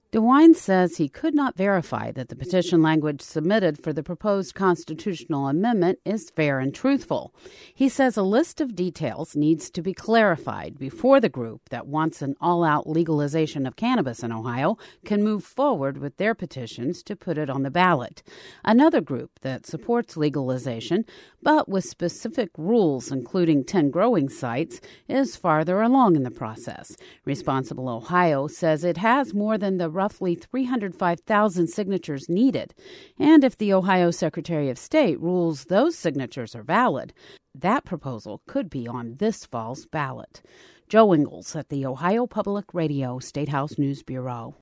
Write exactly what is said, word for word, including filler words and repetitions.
DeWine says he could not verify that the petition language submitted for the proposed constitutional amendment is fair and truthful. He says a list of details needs to be clarified before the group that wants an all-out legalization of cannabis in Ohio can move forward with their petitions to put it on the ballot. Another group that supports legalization, but with specific rules including ten growing sites, is farther along in the process. Responsible Ohio says it has more than the roughly three hundred five thousand signatures needed. And if the Ohio Secretary of State rules those signatures are valid, that proposal could be on this fall's ballot. Joe Ingles at the Ohio Public Radio State House News Bureau.